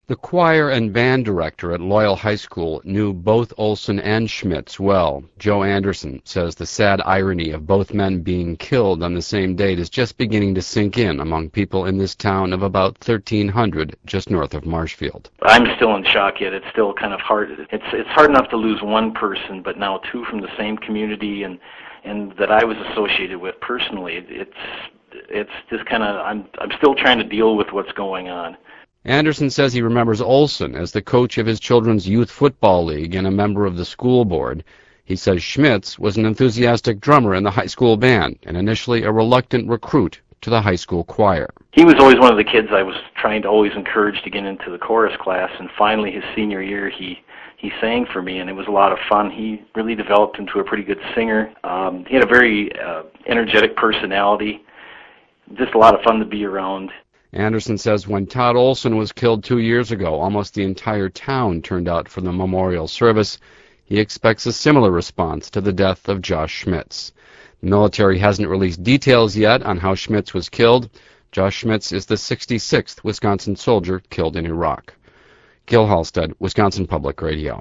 The choir and band director at Loyal High School knew both Olson and Schmitz well. Joe Anderson says the sad irony of both men being killed on the same date is just beginning to sink in among people in this town of about 1,300 just north of Marshfield. I'm still in shock yet. It's still kind of hard. It's hard enough to lose one person, but now two from the same community and that I was associated with personally. It's just kind of, I'm still trying to deal with what's going on. Anderson says he remembers Olson as the coach of his children's youth football league and a member of the school board. He says Schmitz was an enthusiastic drummer in the high school band and initially a reluctant recruit to the high school choir. He was always one of the kids I was trying to always encourage to get into the chorus class, and finally his senior year he sang for me, and it was a lot of fun. He really developed into a pretty good singer. He had a very energetic personality, just a lot of fun to be around. Anderson says when Todd Olson was killed 2 years ago, almost the entire town turned out for the memorial service. He expects a similar response to the death of Josh Schmitz. The military hasn't released details yet on how Schmitz was killed. Josh Schmitz is the 66th Wisconsin soldier killed in Iraq. Gil Halstead, Wisconsin Public Radio.